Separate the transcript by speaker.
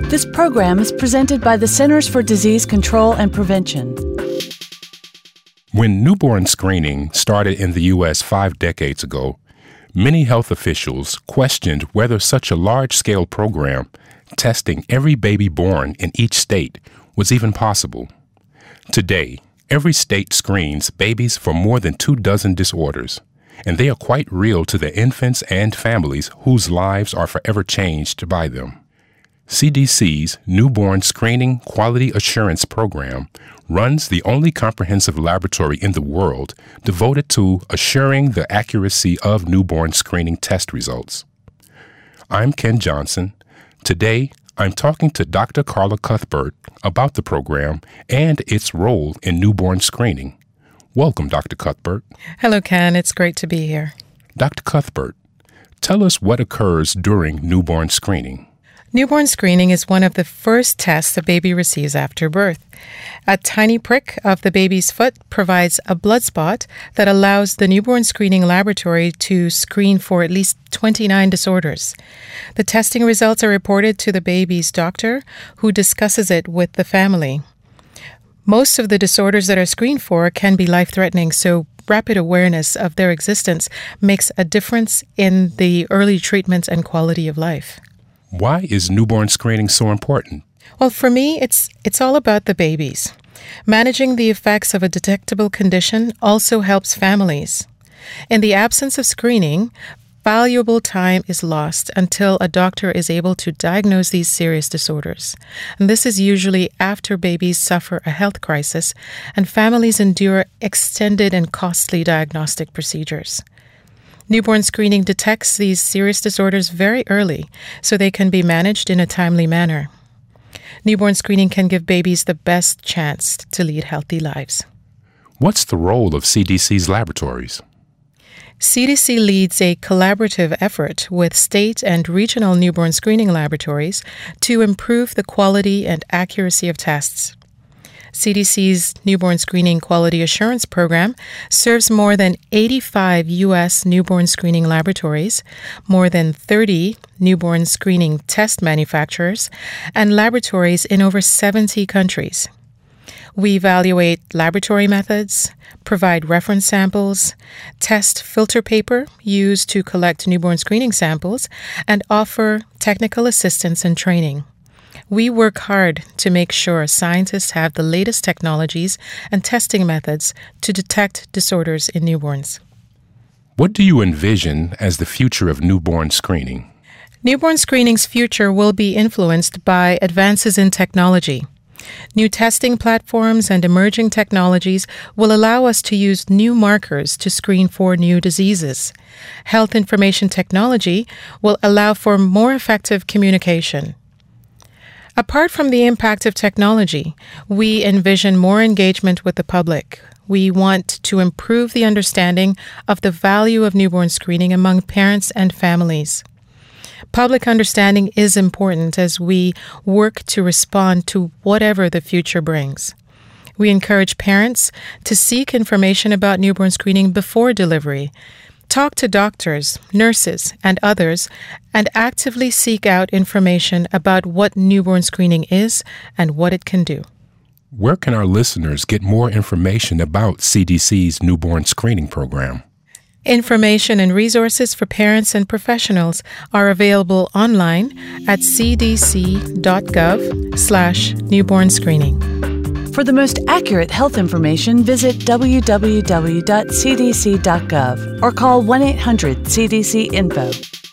Speaker 1: This program is presented by the Centers for Disease Control and Prevention.
Speaker 2: When newborn screening started in the U.S. 5 decades ago, many health officials questioned whether such a large-scale program, testing every baby born in each state, was even possible. Today, every state screens babies for more than 24 disorders, and they are quite real to the infants and families whose lives are forever changed by them. CDC's Newborn Screening Quality Assurance Program runs the only comprehensive laboratory in the world devoted to assuring the accuracy of newborn screening test results. I'm Ken Johnson. Today, I'm talking to Dr. Carla Cuthbert about the program and its role in newborn screening. Welcome, Dr. Cuthbert.
Speaker 3: Hello, Ken. It's great to be here.
Speaker 2: Dr. Cuthbert, tell us what occurs during newborn screening.
Speaker 3: Newborn screening is one of the first tests a baby receives after birth. A tiny prick of the baby's foot provides a blood spot that allows the newborn screening laboratory to screen for at least 29 disorders. The testing results are reported to the baby's doctor, who discusses it with the family. Most of the disorders that are screened for can be life-threatening, so rapid awareness of their existence makes a difference in the early treatment and quality of life.
Speaker 2: Why is newborn screening so important?
Speaker 3: Well, for me, it's all about the babies. Managing the effects of a detectable condition also helps families. In the absence of screening, valuable time is lost until a doctor is able to diagnose these serious disorders. And this is usually after babies suffer a health crisis and families endure extended and costly diagnostic procedures. Newborn screening detects these serious disorders very early, so they can be managed in a timely manner. Newborn screening can give babies the best chance to lead healthy lives.
Speaker 2: What's the role of CDC's laboratories?
Speaker 3: CDC leads a collaborative effort with state and regional newborn screening laboratories to improve the quality and accuracy of tests. CDC's Newborn Screening Quality Assurance Program serves more than 85 U.S. newborn screening laboratories, more than 30 newborn screening test manufacturers, and laboratories in over 70 countries. We evaluate laboratory methods, provide reference samples, test filter paper used to collect newborn screening samples, and offer technical assistance and training. We work hard to make sure scientists have the latest technologies and testing methods to detect disorders in newborns.
Speaker 2: What do you envision as the future of newborn screening?
Speaker 3: Newborn screening's future will be influenced by advances in technology. New testing platforms and emerging technologies will allow us to use new markers to screen for new diseases. Health information technology will allow for more effective communication. Apart from the impact of technology, we envision more engagement with the public. We want to improve the understanding of the value of newborn screening among parents and families. Public understanding is important as we work to respond to whatever the future brings. We encourage parents to seek information about newborn screening before delivery. Talk to doctors, nurses, and others, and actively seek out information about what newborn screening is and what it can do.
Speaker 2: Where can our listeners get more information about CDC's newborn screening program?
Speaker 3: Information and resources for parents and professionals are available online at cdc.gov/newborn screening.
Speaker 1: For the most accurate health information, visit www.cdc.gov or call 1-800-CDC-INFO.